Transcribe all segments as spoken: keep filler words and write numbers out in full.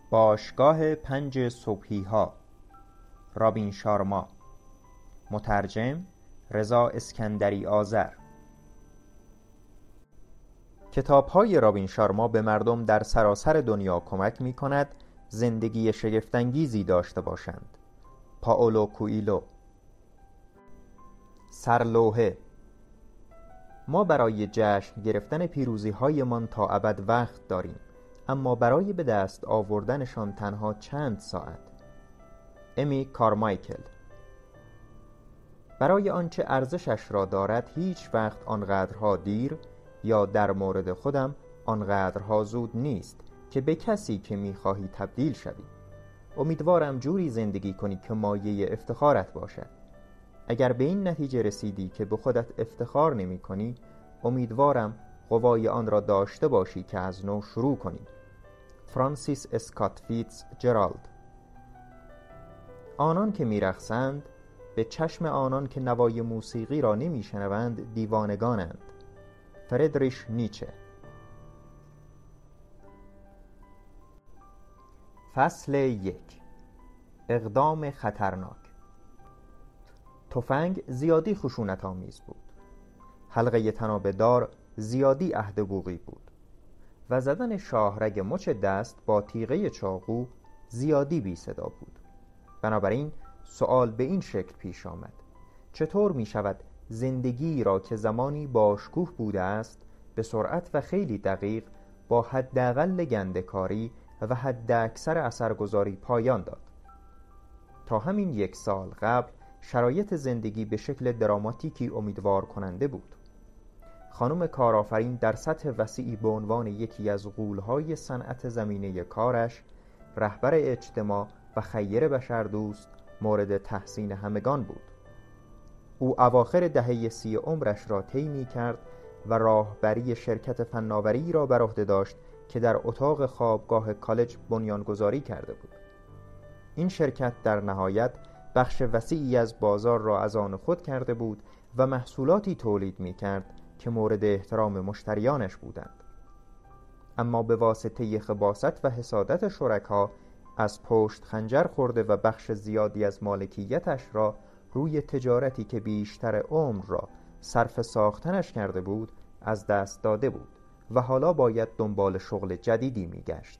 باشگاه پنج صبحی ها، رابین شارما. مترجم رضا اسکندری آذر. کتاب‌های رابین شارما به مردم در سراسر دنیا کمک می‌کند زندگی شگفت‌انگیزی داشته باشند. پائولو کوئیلو. سرلوحه. ما برای جشن گرفتن پیروزی‌هایمان تا ابد وقت داریم، اما برای به دست آوردنشان تنها چند ساعت. امی کارمایکل. برای آنچه ارزشش را دارد هیچ وقت آنقدرها دیر یا در مورد خودم آنقدرها زود نیست که به کسی که می‌خواهی تبدیل شوی. امیدوارم جوری زندگی کنی که مایه افتخارت باشد. اگر به این نتیجه رسیدی که به خودت افتخار نمی کنی، امیدوارم قوای آن را داشته باشی که از نو شروع کنی. فرانسیس اسکات فیتز جرالد. آنان که می‌رقصند به چشم آنان که نوای موسیقی را نمی‌شنوند دیوانگانند. فردریش نیچه. فصل یک. اقدام خطرناک. تفنگ زیادی خشونت آمیز بود. حلقه طناب دار زیادی عهد بوقی بود و زدن شاهرگ مچ دست با تیغه چاقو زیادی بی صدا بود. بنابراین سؤال به این شکل پیش آمد: چطور می شود زندگی را که زمانی باشکوه بوده است به سرعت و خیلی دقیق با حداقل گنده‌کاری و حد اکثر اثرگذاری پایان داد؟ تا همین یک سال قبل شرایط زندگی به شکل دراماتیکی امیدوار کننده بود. خانم کارآفرین در سطح وسیعی به عنوان یکی از غول‌های صنعت زمینه کارش، رهبر اجتماع و خیر بشردوست مورد تحسین همگان بود. او اواخر دهه سی عمرش را طی می‌کرد و راهبری شرکت فناوری را بر عهده داشت که در اتاق خوابگاه کالج بنیانگذاری کرده بود. این شرکت در نهایت بخش وسیعی از بازار را از آن خود کرده بود و محصولاتی تولید می‌کرد که مورد احترام مشتریانش بودند. اما به واسطه خباثت و حسادت شرکا از پشت خنجر خورده و بخش زیادی از مالکیتش را روی تجارتی که بیشتر عمر را صرف ساختنش کرده بود از دست داده بود و حالا باید دنبال شغل جدیدی می‌گشت.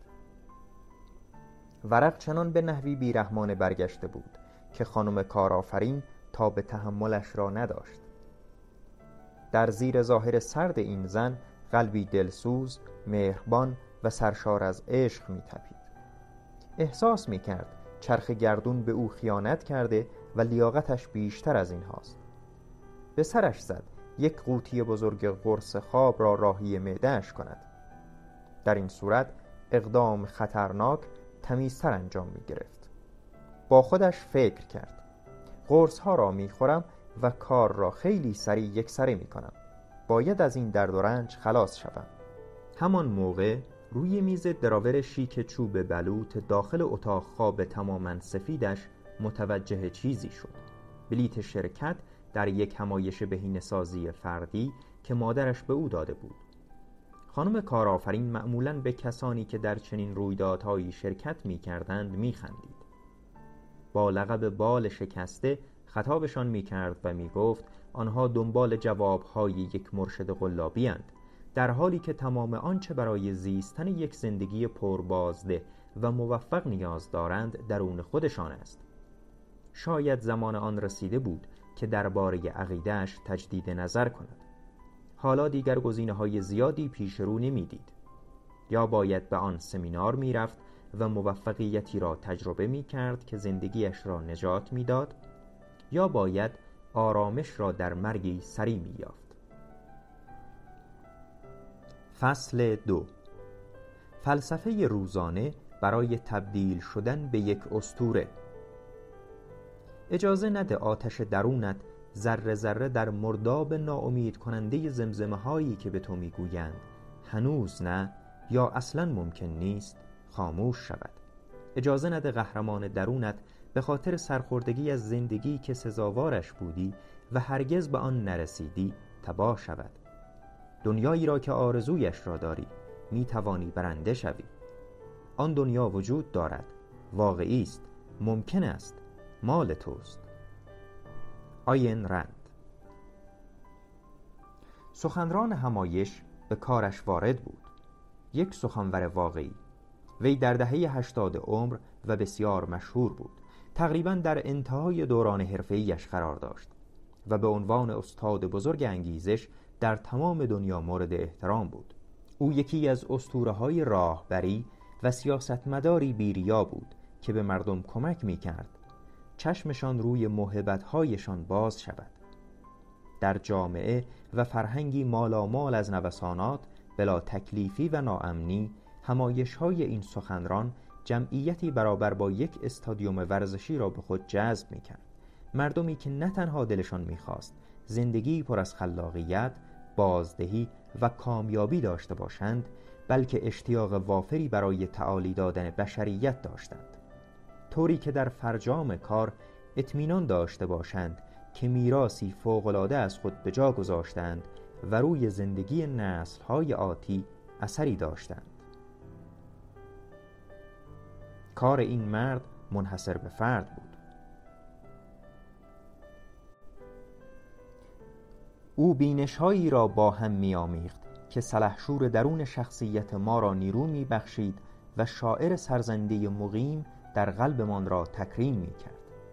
ورق چنان به نحوی بیرحمانه برگشته بود که خانم کارآفرین تا به تحملش را نداشت. در زیر ظاهر سرد این زن قلبی دلسوز، مهربان و سرشار از عشق می‌تپید. احساس می‌کرد چرخ گردون به او خیانت کرده و لیاقتش بیشتر از این هاست. به سرش زد یک قوطی بزرگ قرص خواب را راهی معده‌اش کند. در این صورت اقدام خطرناک تمیزتر انجام می‌گرفت. با خودش فکر کرد: قرص ها را می‌خورم و کار را خیلی سریع یکسره می‌کنم. باید از این درد و رنج خلاص شوم. همان موقع روی میز دراور شیک چوب بلوط داخل اتاق خواب تماماً سفیدش متوجه چیزی شد: بلیت شرکت در یک همایش بهینه‌سازی فردی که مادرش به او داده بود. خانم کارآفرین معمولاً به کسانی که در چنین رویدادهایی شرکت می‌کردند می‌خندید. با لقب بال شکسته خطابشان می‌کرد و می‌گفت آنها دنبال جواب‌های یک مرشد قلابی اند، در حالی که تمام آنچه برای زیستن یک زندگی پربازده و موفق نیاز دارند درون خودشان است. شاید زمان آن رسیده بود که درباره عقیده‌اش تجدید نظر کند. حالا دیگر گزینه‌های زیادی پیش رو نمی‌دید. یا باید به آن سمینار می‌رفت و موفقیتی را تجربه می‌کرد که زندگیش را نجات می‌داد، یا باید آرامش را در مرگی سریع می‌یافت. فصل دو. فلسفه روزانه برای تبدیل شدن به یک اسطوره. اجازه نده آتش درونت ذره ذره در مرداب ناامید کننده زمزمه هایی که به تو میگویند هنوز نه یا اصلا ممکن نیست خاموش شود. اجازه نده قهرمان درونت به خاطر سرخوردگی از زندگی که سزاوارش بودی و هرگز به آن نرسیدی تباه شود. دنیایی را که آرزویش را داری می توانی برنده شوی. آن دنیا وجود دارد، واقعی است، ممکن است، مال توست. آین رند. سخنران همایش به کارش وارد بود. یک سخنور واقعی. وی در دهه هشتاد عمر و بسیار مشهور بود. تقریباً در انتهای دوران حرفه‌ایش قرار داشت و به عنوان استاد بزرگ انگیزش در تمام دنیا مورد احترام بود. او یکی از اسطوره‌های راهبری و سیاستمداری بی‌ریا بود که به مردم کمک می‌کرد چشمشان روی موهبت‌هایشان باز شود. در جامعه و فرهنگی مالامال از نوسانات، بلا تکلیفی و ناامنی، همایش‌های این سخنران جمعیتی برابر با یک استادیوم ورزشی را به خود جذب می‌کرد. مردمی که نه تنها دلشان می‌خواست زندگی پر از خلاقیت، بازدهی و کامیابی داشته باشند، بلکه اشتیاق وافری برای تعالی دادن بشریت داشتند، طوری که در فرجام کار اطمینان داشته باشند که میراثی فوق‌العاده از خود به جا گذاشتند و روی زندگی نسل‌های آتی اثری داشتند. کار این مرد منحصر به فرد بود. او بینش‌هایی را با هم می‌آمیخت که سلحشور درون شخصیت ما را نیرو می‌بخشید و شاعر سرزنده مقیم در قلبمان را تکریم می‌کرد.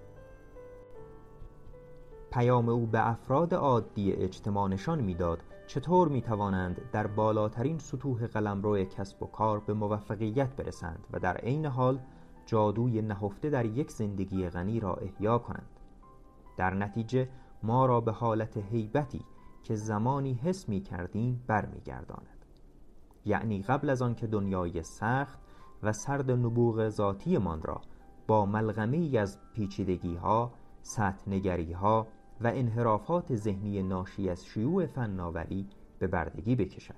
پیام او به افراد عادی اجتماع نشان می‌داد چطور می‌توانند در بالاترین سطوح قلمرو کسب و کار به موفقیت برسند و در عین حال جادوی نهفته در یک زندگی غنی را احیا کنند. در نتیجه ما را به حالت هیبتی که زمانی حس می‌کردیم برمیگرداند. یعنی قبل از آن که دنیای سخت و سرد نبوغ ذاتی من را با ملغمه‌ای از پیچیدگی‌ها، سطح نگری‌ها و انحرافات ذهنی ناشی از شیوع فناوری به بردگی بکشد.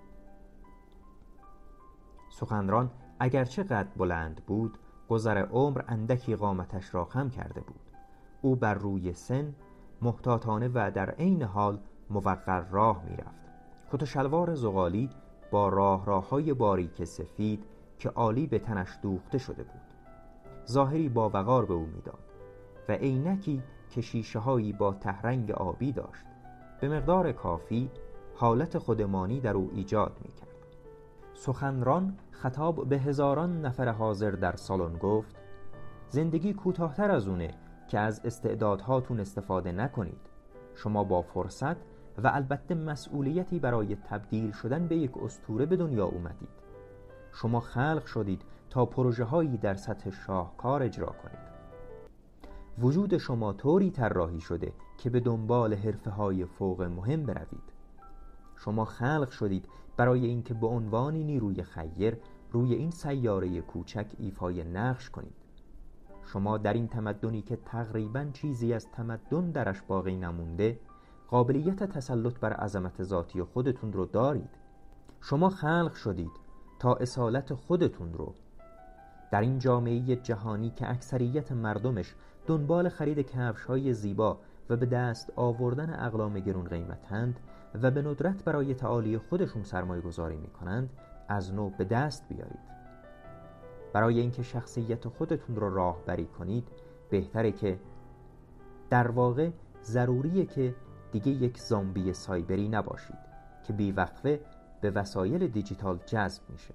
سخنران اگرچه قد بلند بود، گذر عمر اندکی قامتش را خم کرده بود. او بر روی سن محتاطانه و در عین حال موقر راه می رفت. کت و شلوار زغالی با راه راه‌های باریک سفید که عالی به تنش دوخته شده بود ظاهری با وقار به او میداد و عینکی که شیشه‌هایی با تهرنگ آبی داشت به مقدار کافی حالت خودمانی در او ایجاد می‌کرد. سخنران خطاب به هزاران نفر حاضر در سالن گفت: زندگی کوتاه‌تر از اونه که از استعدادهاتون استفاده نکنید. شما با فرصت و البته مسئولیتی برای تبدیل شدن به یک اسطوره به دنیا اومدید. شما خلق شدید تا پروژه‌هایی در سطح شاهکار اجرا کنید. وجود شما طوری طراحی شده که به دنبال حرفه‌های فوق مهم بروید. شما خلق شدید برای اینکه به عنوان نیروی خیر روی این سیاره کوچک ایفای نقش کنید. شما در این تمدنی که تقریباً چیزی از تمدن درش باقی نمونده، قابلیت تسلط بر عظمت ذاتی خودتون رو دارید. شما خلق شدید تا اصالت خودتون رو در این جامعه جهانی که اکثریت مردمش دنبال خرید کفش‌های زیبا و به دست آوردن اقلام گرون قیمتند و به ندرت برای تعالی خودشون سرمایه گذاری میکنند، از نو به دست بیارید. برای اینکه شخصیت خودتون رو راهبری کنید، بهتره که در واقع ضروریه که دیگه یک زامبی سایبری نباشید که بیوقفه به وسایل دیجیتال جذب میشه.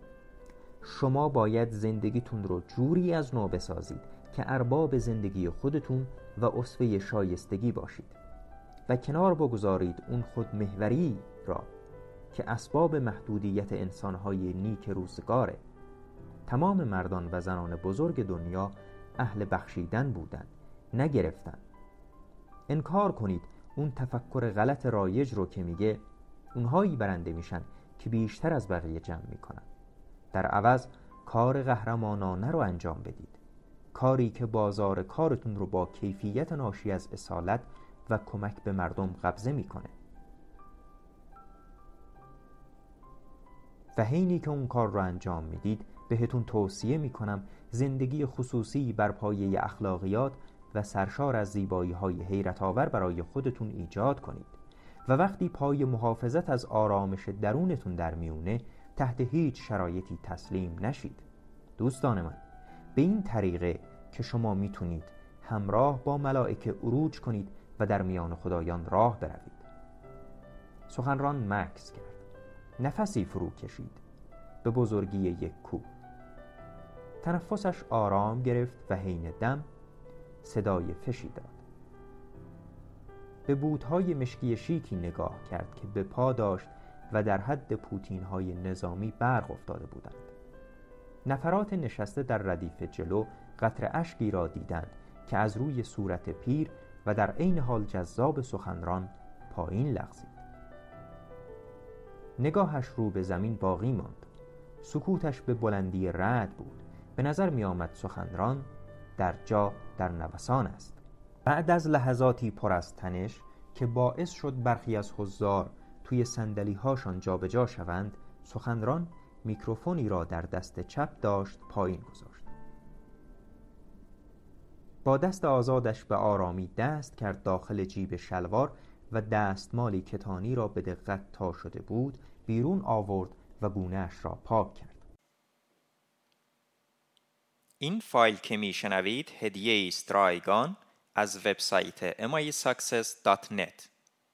شما باید زندگیتون رو جوری از نو بسازید که ارباب زندگی خودتون و اسوه شایستگی باشید و کنار بگذارید اون خودمحوری را که اسباب محدودیت انسانهای نیک روزگاره. تمام مردان و زنان بزرگ دنیا اهل بخشیدن بودن، نگرفتن. انکار کنید اون تفکر غلط رایج رو که میگه اونهایی برنده میشن که بیشتر از بقیه جمع میکنن. در عوض کار قهرمانانه رو انجام بدید، کاری که بازار کارتون رو با کیفیت ناشی از اصالت و کمک به مردم قبضه میکنه. و حینی که اون کار رو انجام میدید، بهتون توصیه میکنم زندگی خصوصی بر پایه اخلاقیات و سرشار از زیبایی‌های حیرت آور برای خودتون ایجاد کنید و وقتی پای محافظت از آرامش درونتون در میونه، تحت هیچ شرایطی تسلیم نشید. دوستان من، به این طریقه که شما میتونید همراه با ملائکه عروج کنید و در میان خدایان راه بروید. سخنران مکث کرد. نفسی فرو کشید. به بزرگی یک کوه. تنفسش آرام گرفت و حین دم صدای فشی داد. به بوت‌های مشکی شیکی نگاه کرد که به پا داشت و در حد پوتین‌های نظامی برق افتاده بودند. نفرات نشسته در ردیف جلو قطره اشکی را دیدند که از روی صورت پیر و در عین حال جذاب سخنران پایین لغزید. نگاهش رو به زمین باقی ماند. سکوتش به بلندی رعد بود. به نظر می آمد سخنران در جا در نوسان است. بعد از لحظاتی پر از تنش که باعث شد برخی از حضار توی صندلی هاشان جابجا شوند، سخنران میکروفونی را در دست چپ داشت پایین گذاشت. با دست آزادش به آرامی دست کرد داخل جیب شلوار و دستمالی کتانی را به دقت تا شده بود بیرون آورد و گونه‌اش را پاک کرد. این فایل که میشنوید هدیه است رایگان از وبسایت ام آی ساکسس دات نت.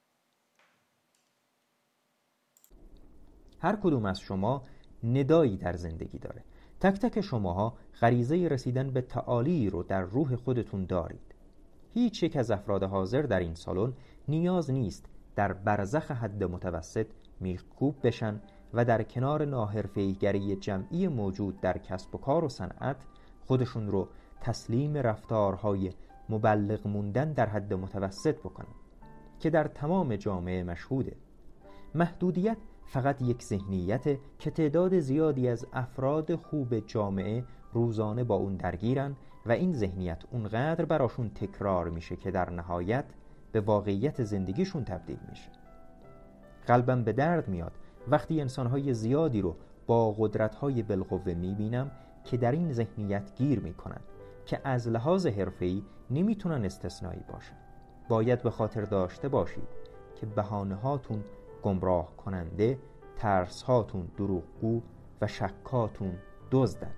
هر کدوم از شما ندایی در زندگی داره. تک تک شماها غریزه رسیدن به تعالی رو در روح خودتون دارید. هیچ یک از افراد حاضر در این سالن نیاز نیست در برزخ حد متوسط میخکوب بشن و در کنار ناحرفه‌ای‌گری جمعی موجود در کسب و کار و صنعت خودشون رو تسلیم رفتارهای مبلغ موندن در حد متوسط بکنن که در تمام جامعه مشهوده. محدودیت فقط یک ذهنیت که تعداد زیادی از افراد خوب جامعه روزانه با اون درگیرن و این ذهنیت اونقدر براشون تکرار میشه که در نهایت به واقعیت زندگیشون تبدیل میشه. قلبم به درد میاد وقتی انسانهای زیادی رو با قدرت‌های بالقوه میبینم که در این ذهنیت گیر میکنن که از لحاظ حرفه‌ای نمیتونن استثنایی باشن. باید به خاطر داشته باشید که بهانه‌هاتون گمراه کننده، ترس‌هاتون دروغگو و شکاتون دزدن.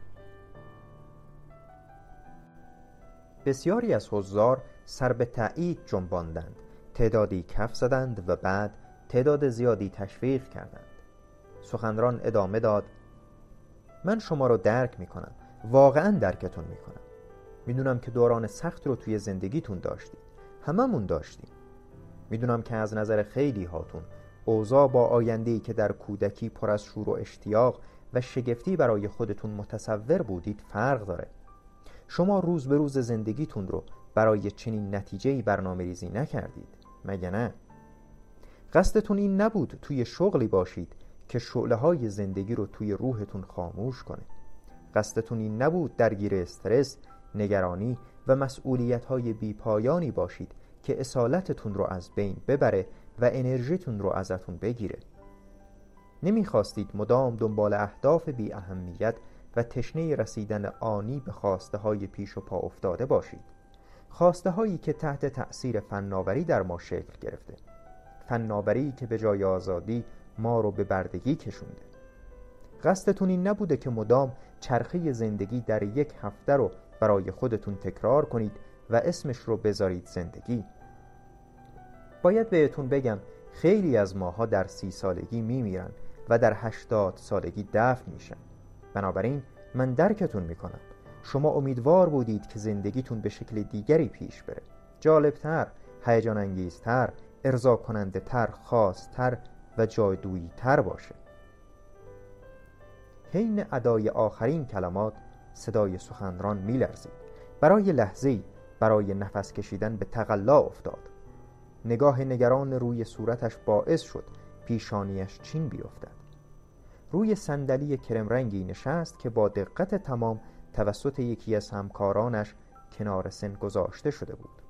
بسیاری از حضار سر به تایید جنباندند. تعدادی کف زدند و بعد تعداد زیادی تشویق کردند. سخنران ادامه داد: من شما رو درک میکنم. واقعا درکتون میکنم. میدونم که دوران سخت رو توی زندگیتون داشتید. هممون داشتیم. میدونم که از نظر خیلی هاتون اوضاع با آینده‌ای که در کودکی پر از شور و اشتیاق و شگفتی برای خودتون متصور بودید فرق داره. شما روز به روز زندگیتون رو برای چنین نتیجه‌ای برنامه‌ریزی نکردید، مگه نه؟ قصدتون این نبود توی شغلی باشید که شعله‌های زندگی رو توی روحتون خاموش کنه. قصدتون این نبود درگیر استرس، نگرانی و مسئولیت‌های بی‌پایانی باشید که اصالتتون رو از بین ببره و انرژیتون رو ازتون بگیره. نمیخواستید مدام دنبال اهداف بی اهمیت و تشنه رسیدن آنی به خواسته های پیش و پا افتاده باشید. خواسته هایی که تحت تأثیر فناوری در ما شکل گرفته. فناوری که به جای آزادی ما رو به بردگی کشونده. قصدتون این نبوده که مدام چرخه زندگی در یک هفته رو برای خودتون تکرار کنید و اسمش رو بذارید زندگی. باید بهتون بگم خیلی از ماها در سی سالگی میمیرن و در هشتاد سالگی دفن میشن. بنابراین من درکتون میکنم. شما امیدوار بودید که زندگیتون به شکل دیگری پیش بره. جالبتر، هیجان انگیزتر، ارضا کننده تر، خاصتر و جادویی تر باشه. حین ادای آخرین کلمات صدای سخنران میلرزید. برای لحظه‌ای برای نفس کشیدن به تقلا افتاد. نگاه نگران روی صورتش باعث شد پیشانیش چین بیفتد. روی صندلی کرم رنگی نشست که با دقت تمام توسط یکی از همکارانش کنار سن گذاشته شده بود.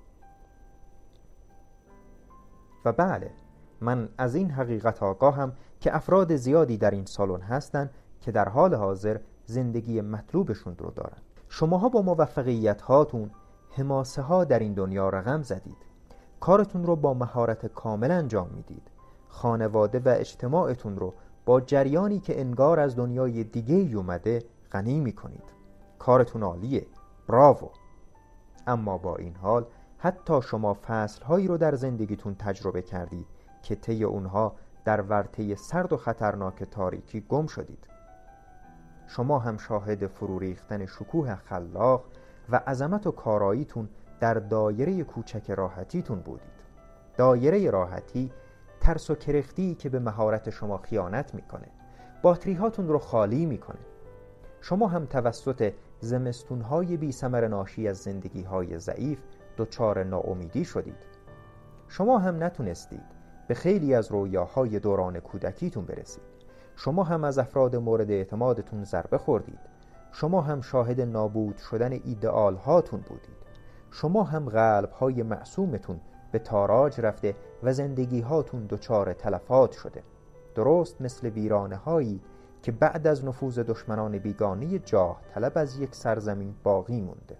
و بله، من از این حقیقت آگاهم که افراد زیادی در این سالن هستند که در حال حاضر زندگی مطلوبشون رو دارن. شماها با موفقیت هاتون حماسه ها در این دنیا رقم زدید. کارتون رو با مهارت کامل انجام میدید. خانواده و اجتماعتون رو با جریانی که انگار از دنیای دیگه اومده غنی میکنید. کارتون عالیه، براوو. اما با این حال حتی شما فصلهایی رو در زندگیتون تجربه کردید که طی اونها در ورطه سرد و خطرناک تاریکی گم شدید. شما هم شاهد فرو ریختن شکوه خلاق و عظمت و کاراییتون در دایره کوچک راحتیتون بودید. دایره راحتی ترس و کرختی که به مهارت شما خیانت میکنه، باتری هاتون رو خالی میکنه. شما هم توسط زمستونهای بی ثمر ناشی از زندگیهای ضعیف دچار ناامیدی شدید. شما هم نتونستید به خیلی از رویاهای دوران کودکیتون برسید. شما هم از افراد مورد اعتمادتون ضربه خوردید. شما هم شاهد نابود شدن ایدئال هاتون بودید. شما هم قلب های معصومتون به تاراج رفته و زندگی هاتون دچار تلفات شده، درست مثل ویرانه هایی که بعد از نفوذ دشمنان بیگانه جاه طلب از یک سرزمین باقی مونده.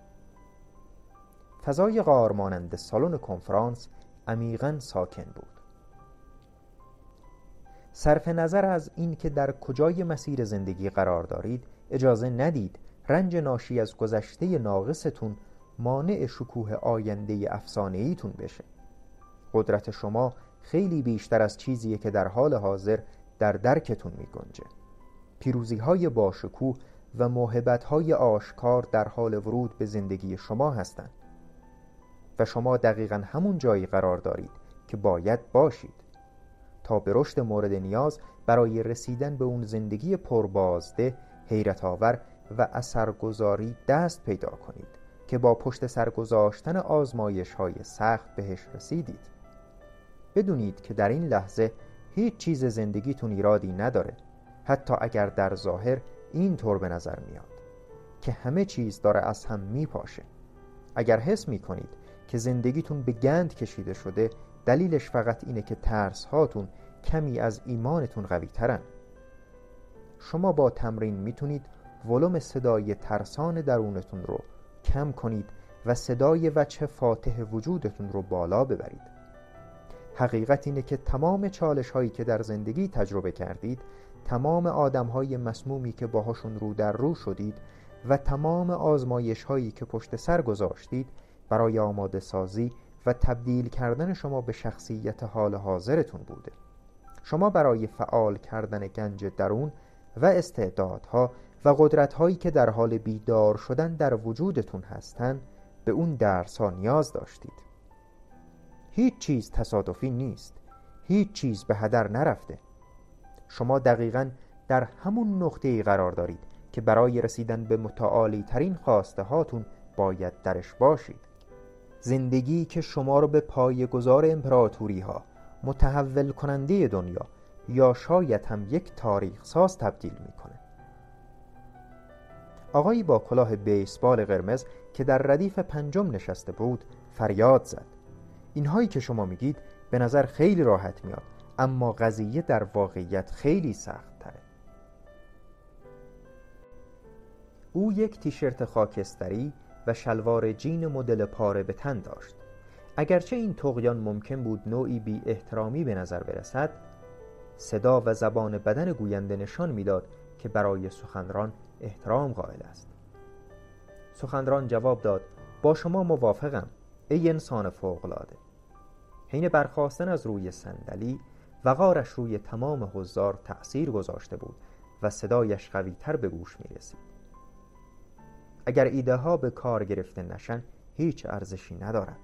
فضای غار مانند سالن کنفرانس عمیقاً ساکن بود. صرف نظر از این که در کجای مسیر زندگی قرار دارید، اجازه ندید رنج ناشی از گذشته ناقصتون مانع شکوه آینده افسانه‌ایتون بشه. قدرت شما خیلی بیشتر از چیزیه که در حال حاضر در درکتون می‌گنجه. پیروزی‌های باشکوه و موهبت‌های آشکار در حال ورود به زندگی شما هستند و شما دقیقاً همون جایی قرار دارید که باید باشید تا به رشد مورد نیاز برای رسیدن به اون زندگی پربازده، حیرت آور و اثرگذاری دست پیدا کنید که با پشت سر گذاشتن آزمایش‌های سخت بهش رسیدید. بدونید که در این لحظه هیچ چیز زندگیتون ایرادی نداره، حتی اگر در ظاهر این طور به نظر میاد که همه چیز داره از هم میپاشه. اگر حس میکنید که زندگیتون به گند کشیده شده، دلیلش فقط اینه که ترس هاتون کمی از ایمانتون قوی ترن. شما با تمرین میتونید ولوم صدای ترسان درونتون رو کم کنید و صدای وجه فاتح وجودتون رو بالا ببرید. حقیقت اینه که تمام چالش هایی که در زندگی تجربه کردید، تمام آدم های مسمومی که باهاشون رو در رو شدید و تمام آزمایش هایی که پشت سر گذاشتید برای آماده سازی و تبدیل کردن شما به شخصیت حال حاضرتون بوده. شما برای فعال کردن گنج درون و استعدادها و قدرت‌هایی که در حال بیدار شدن در وجودتون هستن به اون درس‌ها نیاز داشتید. هیچ چیز تصادفی نیست. هیچ چیز به هدر نرفته. شما دقیقاً در همون نقطه‌ای قرار دارید که برای رسیدن به متعالی ترین خواسته هاتون باید درش باشید. زندگی که شما رو به پایه‌گذار امپراتوری ها، متحول کننده دنیا یا شاید هم یک تاریخ ساز تبدیل میکنه. آقایی با کلاه بیسبال قرمز که در ردیف پنجم نشسته بود فریاد زد: اینهایی که شما میگید به نظر خیلی راحت میاد، اما قضیه در واقعیت خیلی سخت تره. او یک تیشرت خاکستری و شلوار جین مدل پاره به تن داشت. اگرچه این طغیان ممکن بود نوعی بی احترامی به نظر برسد، صدا و زبان بدن گوینده نشان میداد که برای سخنران احترام قائل است. سخنران جواب داد: با شما موافقم ای انسان فوق‌العاده. حین برخاستن از روی صندلی، وقارش روی تمام حضار تأثیر گذاشته بود و صدایش قوی‌تر به گوش می رسید. اگر ایده ها به کار گرفته نشن، هیچ ارزشی ندارن.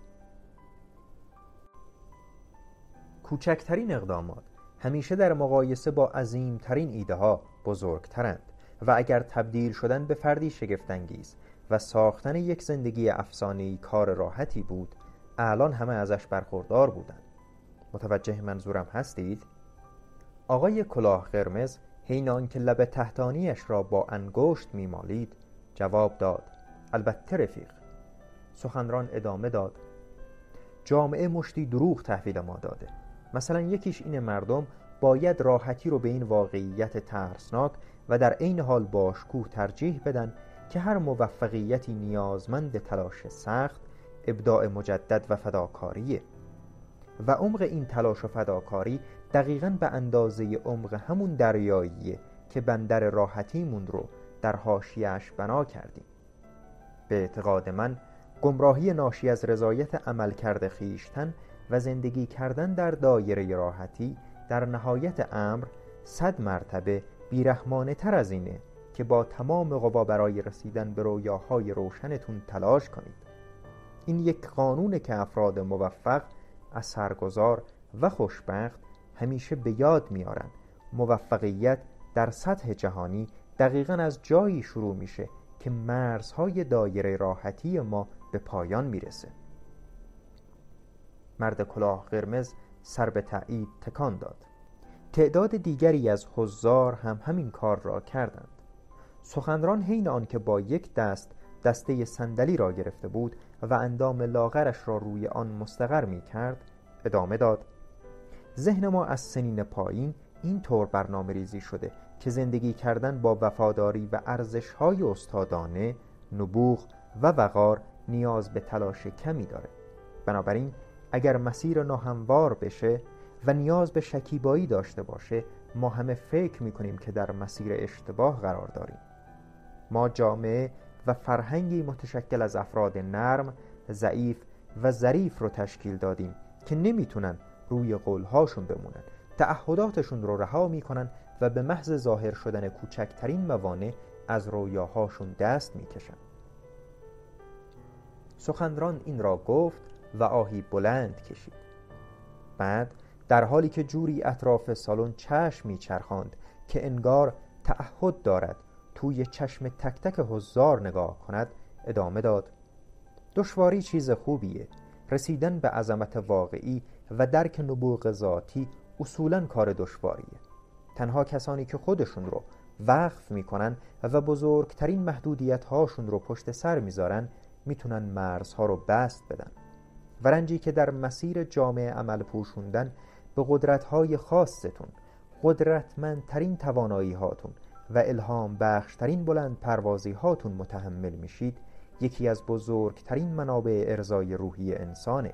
کوچکترین اقدامات همیشه در مقایسه با عظیمترین ایده ها بزرگترند و اگر تبدیل شدن به فردی شگفت‌انگیز و ساختن یک زندگی افسانه‌ای کار راحتی بود، الان همه ازش برخوردار بودند. متوجه منظورم هستید؟ آقای کلاه قرمز حین آنکه لب تحتانیش را با انگشت میمالید جواب داد: البته رفیق. سخنران ادامه داد: جامعه مشتی دروغ تحویل ما داده. مثلا یکیش این مردم باید راحتی رو به این واقعیت ترسناک و در عین حال باشکوه ترجیح بدن که هر موفقیتی نیازمند تلاش سخت، ابداع مجدد و فداکاریه و عمق این تلاش و فداکاری دقیقاً به اندازه عمق همون دریاییه که بندر راحتیمون رو در حاشیه‌اش بنا کردیم. به اعتقاد من گمراهی ناشی از رضایت عملکرد خویشتن و زندگی کردن در دایره راحتی در نهایت امر صد مرتبه بیرحمانه تر از اینه که با تمام قوا برای رسیدن به رویاهای روشنتون تلاش کنید. این یک قانونه که افراد موفق، اثرگذار و خوشبخت همیشه به یاد میارن. موفقیت در سطح جهانی دقیقاً از جایی شروع میشه که مرزهای دایره راحتی ما به پایان میرسه. مرد کلاه قرمز سر به تایید تکان داد. تعداد دیگری از حضار هم همین کار را کردند. سخنران حین آن که با یک دست دسته صندلی را گرفته بود و اندام لاغرش را روی آن مستقر می کرد ادامه داد: ذهن ما از سنین پایین این طور برنامه ریزی شده که زندگی کردن با وفاداری و ارزش‌های استادانه، نبوغ و وقار نیاز به تلاش کمی داره. بنابراین اگر مسیر ناهموار بشه و نیاز به شکیبایی داشته باشه، ما همه فکر می‌کنیم که در مسیر اشتباه قرار داریم. ما جامعه و فرهنگی متشکل از افراد نرم، ضعیف و ظریف رو تشکیل دادیم که نمیتونن روی قولهاشون بمونن، تعهداتشون رو رها میکنن و به محض ظاهر شدن کوچکترین موانع از رویاهاشون دست میکشن. سخنران این را گفت و آهی بلند کشید. بعد در حالی که جوری اطراف سالن چشم میچرخاند که انگار تعهد دارد توی چشم تک تک حضار نگاه کند ادامه داد: دشواری چیز خوبیه. رسیدن به عظمت واقعی و درک نبوغ ذاتی اصولاً کار دشواریه. تنها کسانی که خودشون رو وقف میکنن و بزرگترین محدودیت هاشون رو پشت سر میذارن میتونن مرزها رو بست بدن. و رنجی که در مسیر جامعه عمل پوشوندن به قدرت‌های خاصتون، قدرتمندترین توانایی هاتون و الهام بخشترین بلند پروازی هاتون متحمل میشید، یکی از بزرگترین منابع ارضای روحی انسانه.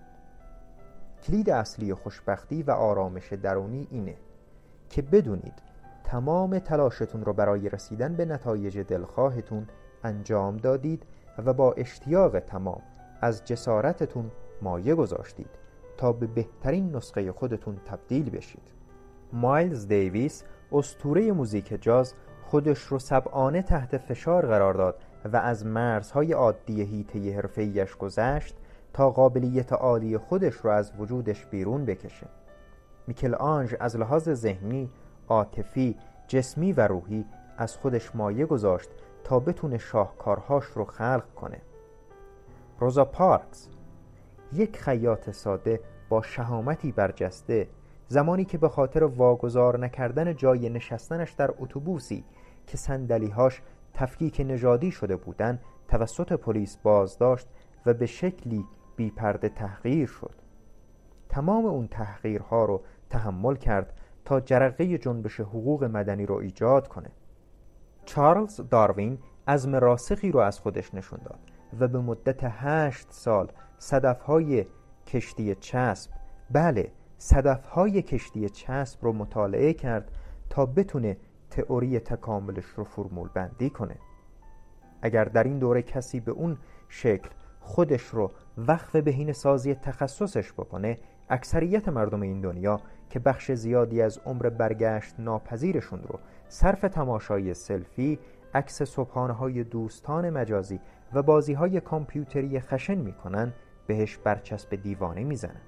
کلید اصلی خوشبختی و آرامش درونی اینه که بدونید تمام تلاشتون رو برای رسیدن به نتایج دلخواهتون انجام دادید و با اشتیاق تمام از جسارتتون مایه گذاشتید تا به بهترین نسخه خودتون تبدیل بشید. مایلز دیویس، اسطوره موزیک جاز، خودش رو سبعانه تحت فشار قرار داد و از مرزهای عادی حیطه حرفه‌ایش گذشت تا قابلیت عالی خودش رو از وجودش بیرون بکشه. میکل آنژ از لحاظ ذهنی، عاطفی، جسمی و روحی از خودش مایه گذاشت تا بتونه شاهکارهاش رو خلق کنه. روزا پارکس، یک خیاط ساده با شهامتی برجسته، زمانی که به خاطر واگذار نکردن جای نشستنش در اتوبوسی که صندلی‌هاش تفکیک نژادی شده بودن توسط پلیس بازداشت و به شکلی بی پرده تحقیر شد. تمام اون تحقیرها رو تحمل کرد تا جرقه جنبش حقوق مدنی رو ایجاد کنه. چارلز داروین عزم راسخی رو از خودش نشون داد و به مدت هشت سال صدفهای کشتی چسب، بله صدفهای کشتی چسب رو مطالعه کرد تا بتونه تئوری تکاملش رو فرمول بندی کنه. اگر در این دوره کسی به اون شکل خودش رو وقف بهینه سازی تخصصش بکنه، اکثریت مردم این دنیا که بخش زیادی از عمر برگشت ناپذیرشون رو صرف تماشای سلفی، عکس صبحانه‌های دوستان مجازی و بازی‌های کامپیوتری خشن میکنن، بهش برچسب دیوانه میزنن.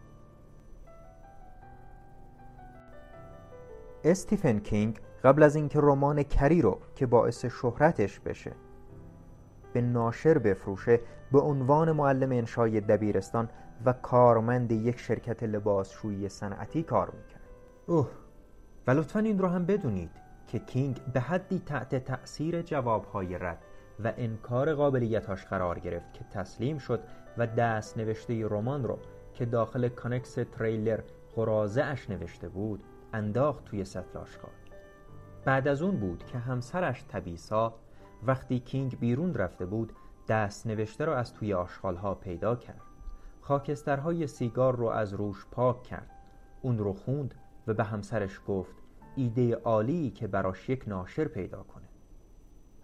استیفن کینگ قبل از اینکه رمان کری رو که باعث شهرتش بشه به ناشر بفروشه، به عنوان معلم انشای دبیرستان و کارمند یک شرکت لباسشویی صنعتی کار میکرد. اوه و لطفاً این رو هم بدونید که کینگ به حدی تحت تأثیر جوابهای رد و انکار قابلیتاش قرار گرفت که تسلیم شد و دست نوشته رمان رو که داخل کانکس تریلر قراضه اش نوشته بود انداخت توی سطل آشغال. بعد از اون بود که همسرش تبیسا وقتی کینگ بیرون رفته بود دست نوشته رو از توی آشغالها پیدا کرد. خاکسترهای سیگار رو از روش پاک کرد. اون رو خوند و به همسرش گفت ایده عالی که براش یک ناشر پیدا کنه.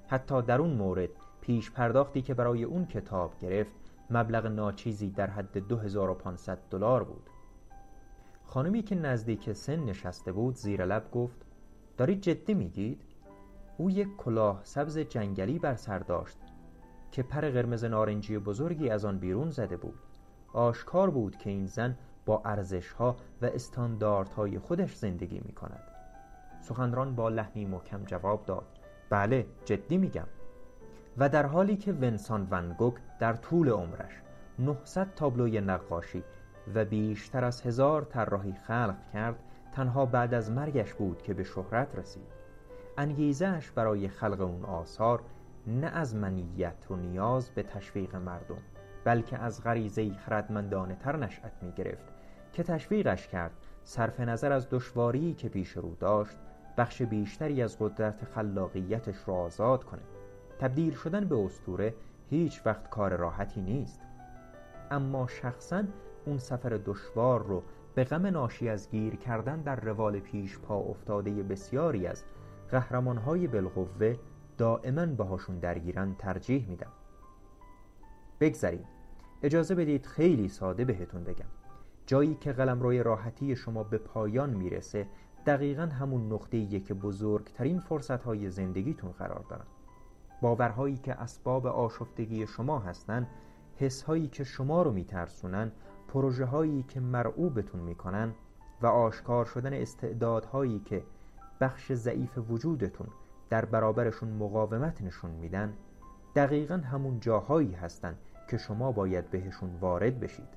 حتی در اون مورد پیش پرداختی که برای اون کتاب گرفت مبلغ ناچیزی در حد دو هزار و پانصد دلار بود. خانمی که نزدیک سن نشسته بود زیر لب گفت: دارید جدی میگید؟ او یک کلاه سبز جنگلی بر سر داشت که پر قرمز نارنجی بزرگی از آن بیرون زده بود. آشکار بود که این زن با ارزش‌ها و استانداردهای خودش زندگی می‌کند. سخنران با لحنی محکم جواب داد: بله، جدی میگم. و در حالی که ونسان ون گوگ در طول عمرش نهصد تابلوی نقاشی و بیشتر از هزار طراحی خلق کرد، تنها بعد از مرگش بود که به شهرت رسید. انگیزه‌اش برای خلق اون آثار نه از منیت و نیاز به تشویق مردم، بلکه از غریزه‌ای خردمندانه تر نشأت می گرفت که تشویقش کرد صرف نظر از دشواریی که پیش رو داشت بخش بیشتری از قدرت خلاقیتش را آزاد کنه. تبدیل شدن به اسطوره هیچ وقت کار راحتی نیست، اما شخصاً اون سفر دشوار رو به غم ناشی از گیر کردن در روال پیش پا افتاده بسیاری از قهرمان‌های بالقوه دائما باهاشون درگیرن ترجیح میدم. بگذاریم. اجازه بدید خیلی ساده بهتون بگم. جایی که قلمروی راحتی شما به پایان میرسه دقیقاً همون نقطه‌ایه که بزرگترین فرصت‌های زندگیتون قرار دارن. باورهایی که اسباب آشفتگی شما هستن، حس‌هایی که شما رو میترسونن، پروژه‌هایی که مرعوبتون میکنن و آشکار شدن استعدادهایی که بخش ضعیف وجودتون در برابرشون مقاومت نشون میدن، دقیقاً همون جاهایی هستن که شما باید بهشون وارد بشید.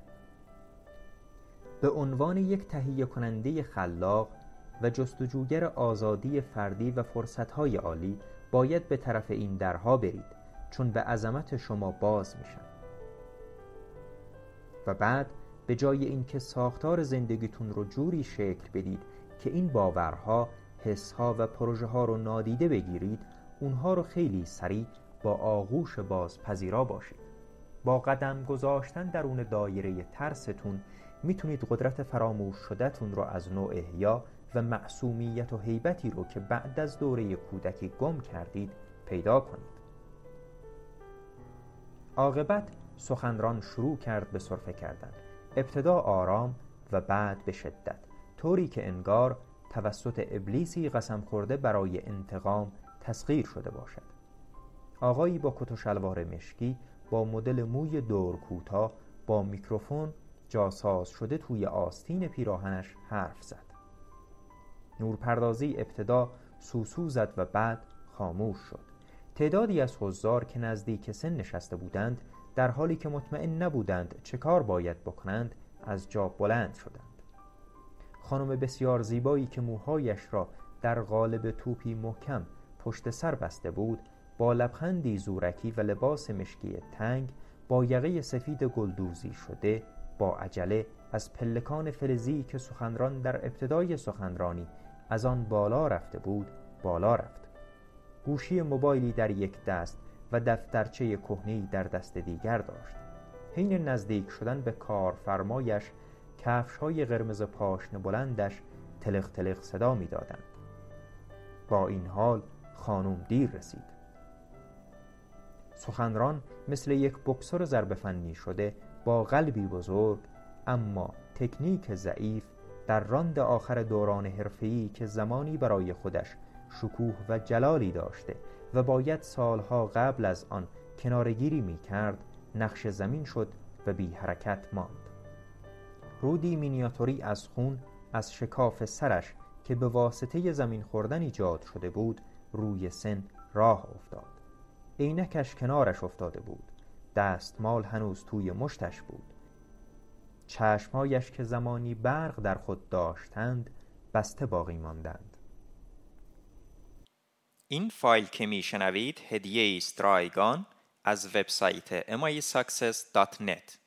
به عنوان یک تهیه کننده خلاق و جستجوگر آزادی فردی و فرصت‌های عالی باید به طرف این درها برید، چون به عظمت شما باز میشن. و بعد به جای اینکه ساختار زندگیتون رو جوری شکل بدید که این باورها، حسها و پروژه ها رو نادیده بگیرید، اونها رو خیلی سریع با آغوش باز پذیرا باشید. با قدم گذاشتن درون دایره ترستون میتونید قدرت فراموش شده‌تون رو از نوع احیا و معصومیت و هیبتی رو که بعد از دوره کودکی گم کردید پیدا کنید. عاقبت سخنران شروع کرد به سرفه کردن، ابتدا آرام و بعد به شدت، طوری که انگار توسط ابلیسی قسم خورده برای انتقام تسخیر شده باشد. آقایی با کت و شلوار مشکی با مدل موی دور کوتاه با میکروفون جاساز شده توی آستین پیراهنش حرف زد. نورپردازی ابتدا سوسو زد و بعد خاموش شد. تعدادی از حضار که نزدیک سن نشسته بودند، در حالی که مطمئن نبودند چه کار باید بکنند، از جا بلند شدند. خانم بسیار زیبایی که موهایش را در قالب توپی محکم پشت سر بسته بود، با لبخندی زورکی و لباس مشکی تنگ با یقه سفید گلدوزی شده با عجله از پلکان فلزی که سخنران در ابتدای سخنرانی از آن بالا رفته بود بالا رفت. گوشی موبایلی در یک دست و دفترچه کهنه‌ای در دست دیگر داشت. حین نزدیک شدن به کارفرمایش کفش‌های قرمز پاشنه بلندش تلق تلق صدا می‌دادند. با این حال خانم دیر رسید. سخنران مثل یک بوکسور ضربه فنی شده با قلبی بزرگ اما تکنیک ضعیف در راند آخر دوران حرفه‌ای که زمانی برای خودش شکوه و جلالی داشته و باید سالها قبل از آن کنارگیری می کرد، نقش زمین شد و بی حرکت ماند. رودی مینیاتوری از خون از شکاف سرش که به واسطه زمین خوردن ایجاد شده بود روی سن راه افتاد. عینکش کنارش افتاده بود. دستمال هنوز توی مشتش بود. چشمهایش که زمانی برق در خود داشتند بسته باقی ماندند. این فایل که میشنوید هدیه است رایگان از وبسایت ام آی ساکسس دات نت.